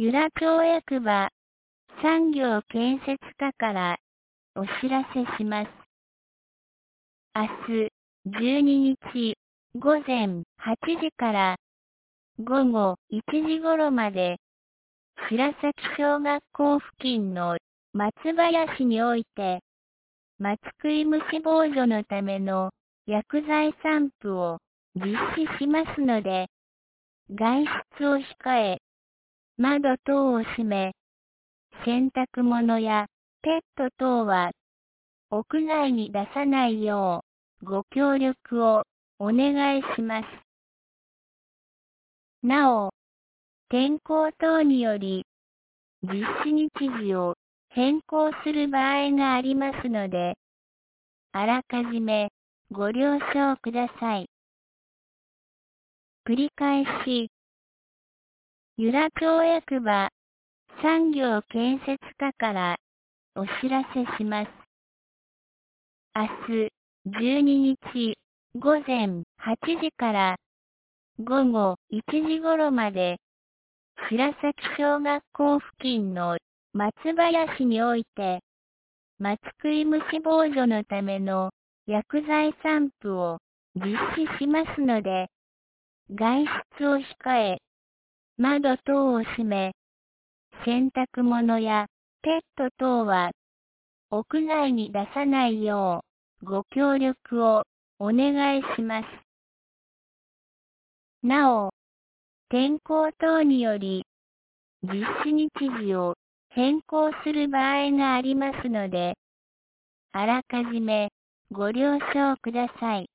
由良町役場産業建設課からお知らせします。明日12日午前8時から午後1時頃まで白崎小学校付近の松林において松食い虫防除のための薬剤散布を実施しますので、外出を控え、窓等を閉め、洗濯物やペット等は屋内に出さないようご協力をお願いします。なお、天候等により実施日時を変更する場合がありますので、あらかじめご了承ください。繰り返し、由良町役場産業建設課からお知らせします。明日12日午前8時から午後1時頃まで白崎小学校付近の松林において松食い虫防除のための薬剤散布を実施しますので、外出を控え、窓等を閉め、洗濯物やペット等は屋内に出さないようご協力をお願いします。なお、天候等により実施日時を変更する場合がありますので、あらかじめご了承ください。